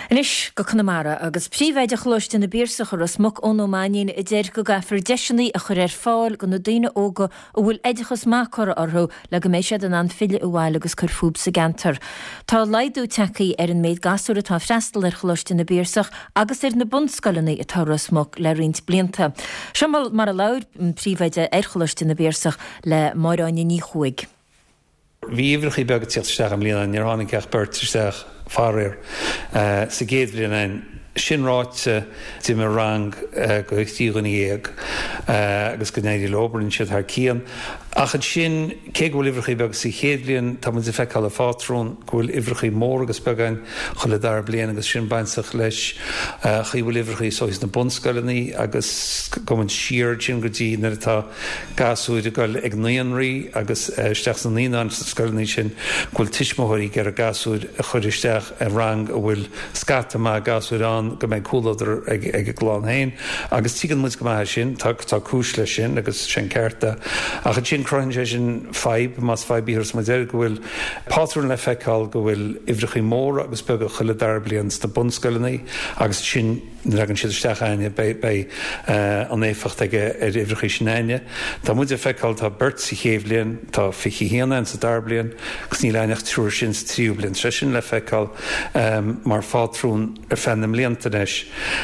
Inis go Connemara agus príomhhéide chluiste na bírsach ar smog ónómáin I déir go gafar deisinaí a chur fáil go na daine óga ó bhfuil éidechas máchar orthú le go méisiad an fille bháil agus chur fúb sa gantar. Tá leidú tecaí ar an méid gasú atá freistal ar chluiste na bírsach agus ar na bundscoilnaí atá smog le rint blianta. Siommal mar a lair príomhhéide ar chluiste na bírsach le máiráine ní chuig. Bhí ivrich beag tíochtteach am líana ar tháinig ceach beirteach fáir sa géad bhíon sinráite tí mar rang go tígan éag agus go néidir lobarin siad th cían. Achad sin cé bhfuil ivrich beag sa chéad blion tá mu feicáil a fátrún bhfuil ivrich mór agus begain chula dar blian agus sin baintach leis chi bhfuil ivrich sóis na bundscoilnaí agus go an siar sin go dtí nar atá gasúid a goil ag naonraí agus steach san níán sa scoilnaí sin bhfuil tiismóirí gar a gasúid a chuiristeach a rang a bhfuil scata má gasúid an go méid cúlaidir ag glán hain agus tígan mu go maithe sin tá cúis lei sin agus sin ceirta achad sin croinn sé sin feib más feibíhars ma déir go bhfuil pátrún le feicáil go bhfuil ivrich mór agus be chuile dar blion na bundscoilnaí agus sin ragann siad isteach aine bei an éfacht ag ar ivrich sinnéine. Tá mu feicáil tá burt sa chéh blion tá fichi héana sa dar blion gus ní leach trúir sin sa tríú blion tre sin le feicáil mar fátrún ar fennam líanta leis.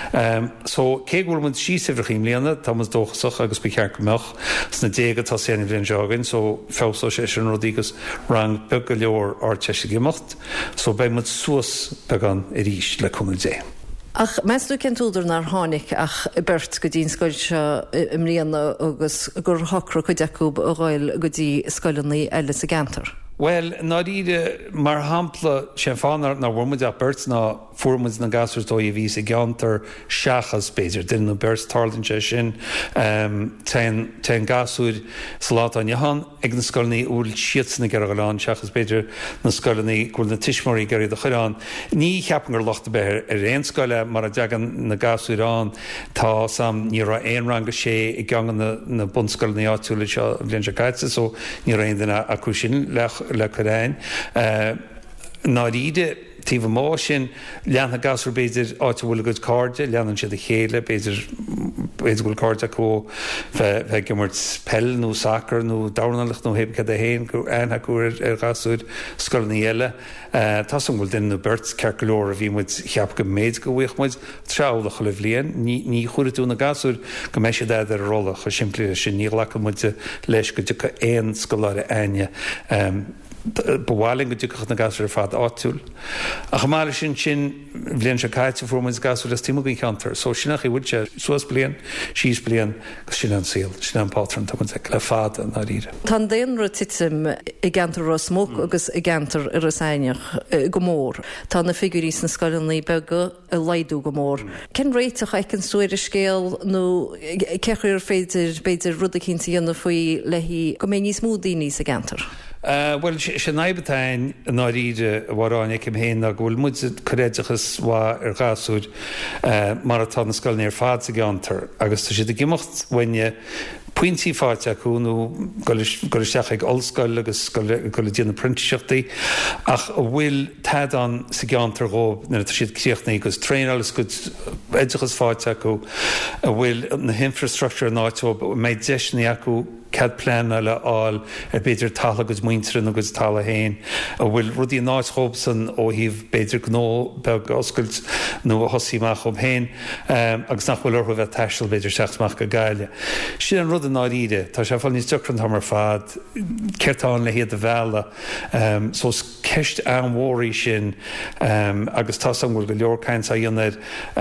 So cé bhfuil mu sí ivrich líana tá mu dóchasach agus be cear gomeach sna déga tá séna bblion jogin so fésó sé sin rodígus rang be go leor ár teise gemacht so bei mu suas began i ríis le cumil dé. Ach meú cen túidir nar tháinig ach I beirt go dtín scoil se imríana agus gur thocra chu deúb a gáil go dtí scoilenaí eile sa gantar. Well, ná ide mar hampla sé fánar na bhmuid a beirt ná fuormuid na gasúirtóí ví a gantar seachas béidir den na beirt tarlinse sin te gasúid salát an jahan ag na scoilnaí úil siatsna gar goán seachas béidir na scoilnaí gúil na tiismorí garí a churán. Ní cheapan gur lochta beir ar réon scoile mar a deagan na gasúrán tá sam ní ra éon rang sé I gangan na bunscoilnaí áúla seo bblion se caiite so ní réon duna acu sin le choráin. Ná ide tí má sin leanna gasú béidir áte bhfuil go cáde, leanan siad a chéile béidir bhfuil cáde có bheith gimmart pell nó sacr nó danalacht nó hebcha a héin go ainthe cuair ar gasúid scoilnaí eile. Tá san bhfuil den na beirt ceircolóir a bhí muid cheap go méid go bhuichmuid treála chu le bblion, ní chuirú na gasúid go mééis sé ar rolla chu siimplí sin ní lecha muide leis go dtí éon scoláir aine. Bhhaling go dúchach na gasúir fad áúil. A go mar sin bblion se caiite fuórmuid gasú as tíí cantar, so sinnach I bhúil se suas blion, síos blion go sin an síl, sin an pátran tá le fad an ríre. Tá déanra titim I gantar ro smóg agus I gantar ar asaineach go mór. Tá na figurí na scoilnaí bega a leidú go mór. Cen réiteach ag an suir a scéal nó ceir féidir beidir rud a cinnta dhéanana faoi lehí go mé níos múdaí sa gantar. Well, sé naibetain ná ríide bhráin ag héin a bhfuil muid choréidechas bhá ar gasúid mar atá na scoilnaí ar fad sa gantar, agus tá siad a gimocht bhaine puintí fáte acuú goisteach ag olscoil agus go le díanana printseachtaí ach bhfuil tead an sa gantar ghób na siad críochnaí agus tréálas go éidechas fáte acu a bhfuil na infrastructure náitób méid deisnaí acu cad plan le áil a beidir tala agus muinterin agus tala héin a bhfuil rudí náid chóbsan ó híh beidir gó beg oscailt nó a hosíach om héin agus nach bhfuil ortha bheith teisiil beidir seachach go gaiile. Sin an rud a náide, tá sé fáil níos tucran tamar fad ceirtáin le héad a bhela so ceist an mhórí sin agus tá san bhfuil go leor caiint a dionad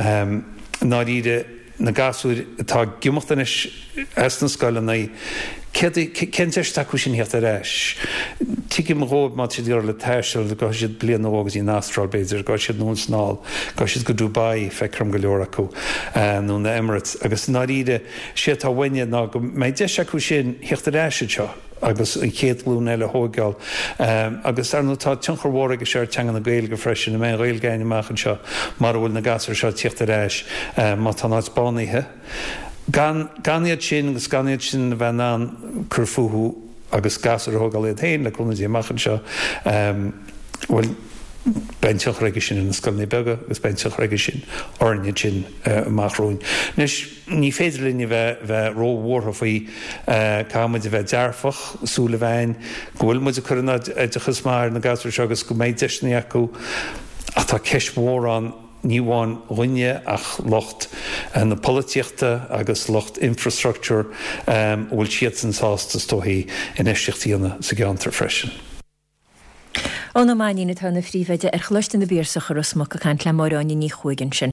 náide na gasúid tá gimochtanis as na scoilnaí Kenteir taú sin hecht a reis. Tuigi ród má siad le teisiil go siad blian ógus í nástrál béidir, go siad nún snáil, go siad go Dubai fecram go leor acu nó na Emirates, agus ná ide siad tá bhaine ná go méid de acu sin hecht a reise seo. agus I chéadlún eile hógáil. Agus ar nó tá tunchar mhór go seir teangan na gail go freisin na mé réilgéine machchan seo mar bhfuil na gasar seo tíocht a reis má tá náid bánaithe. Ganiad sin agus ganiad sin bheith an curfuú agus gasar hógáil héin le chuna dí machchan seo bhfuil Beinteach réige sin in na scoilnaí beaga, agus beinteach réige sin orne sin amachróin. Nes ní féidirlíne bheith róhórtha faoi cáid a bheith dearfach súla bhain, gohfuil muid a chuna idechas mar na gasú agus go méid deisna acu a tá ceismór an níháin rinne ach locht na políochta agus locht infrastructure bhfuil siad san sásta tóthaí in éisteachtaíanna sa gceantar freisin. Ó na maína tána phríomhide ar chluiste na bírsach a rusmach a chaint le marráine ní chuigann sin.